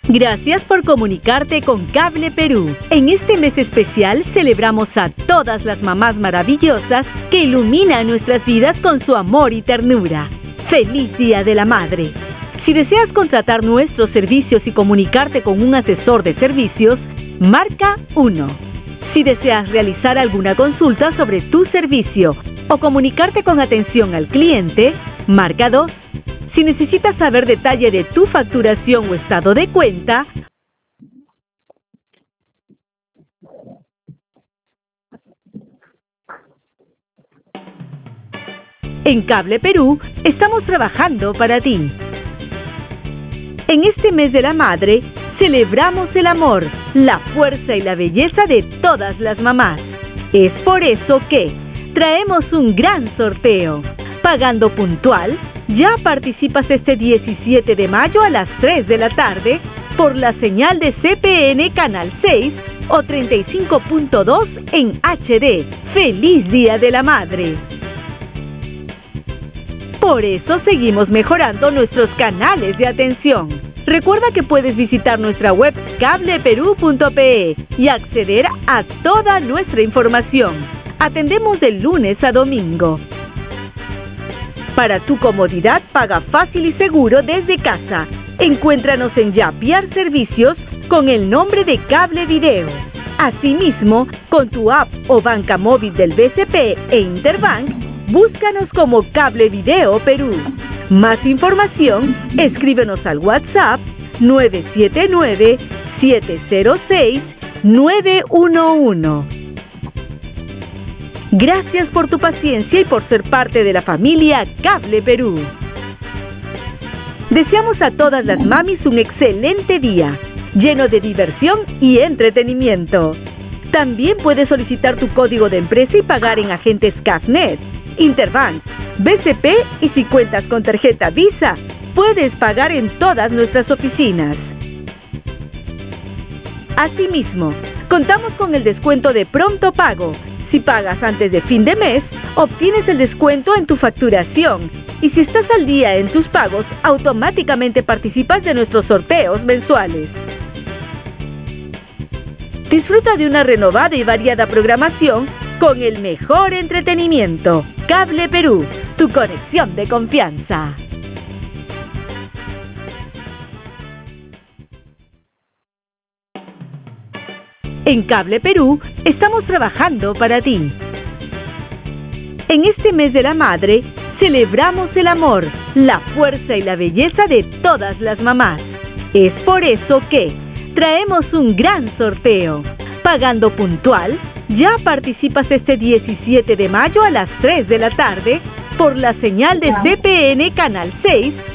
Gracias por comunicarte con Cable Perú. En este mes especial celebramos a todas las mamás maravillosas que iluminan nuestras vidas con su amor y ternura. ¡Feliz Día de la Madre! Si deseas contratar nuestros servicios y comunicarte con un asesor de servicios, marca 1. Si deseas realizar alguna consulta sobre tu servicio o comunicarte con atención al cliente, marca 2. Si necesitas saber detalle de tu facturación o estado de cuenta, en Cable Perú estamos trabajando para ti. En este mes de la madre, celebramos el amor, la fuerza y la belleza de todas las mamás. Es por eso que traemos un gran sorteo. Pagando puntual, ya participas este 17 de mayo a las 3 de la tarde por la señal de CPN Canal 6 o 35.2 en HD. ¡Feliz Día de la Madre! Por eso seguimos mejorando nuestros canales de atención. Recuerda que puedes visitar nuestra web cableperú.pe y acceder a toda nuestra información. Atendemos de lunes a domingo. Para tu comodidad, paga fácil y seguro desde casa. Encuéntranos en Yapiar Servicios con el nombre de Cable Video. Asimismo, con tu app o banca móvil del BCP e Interbank, búscanos como Cable Video Perú. Más información, escríbenos al WhatsApp 979-706-911. Gracias por tu paciencia y por ser parte de la familia Cable Perú. Deseamos a todas las mamis un excelente día, lleno de diversión y entretenimiento. También puedes solicitar tu código de empresa y pagar en agentes CAFNet, Interbank, BCP y si cuentas con tarjeta Visa, puedes pagar en todas nuestras oficinas. Asimismo, contamos con el descuento de pronto pago. Si pagas antes de fin de mes, obtienes el descuento en tu facturación. Y si estás al día en tus pagos, automáticamente participas de nuestros sorteos mensuales. Disfruta de una renovada y variada programación con el mejor entretenimiento. Cable Perú, tu conexión de confianza. En Cable Perú estamos trabajando para ti. En este mes de la madre, celebramos el amor, la fuerza y la belleza de todas las mamás. Es por eso que traemos un gran sorteo. Pagando puntual, ya participas este 17 de mayo a las 3 de la tarde por la señal de CPN Canal 6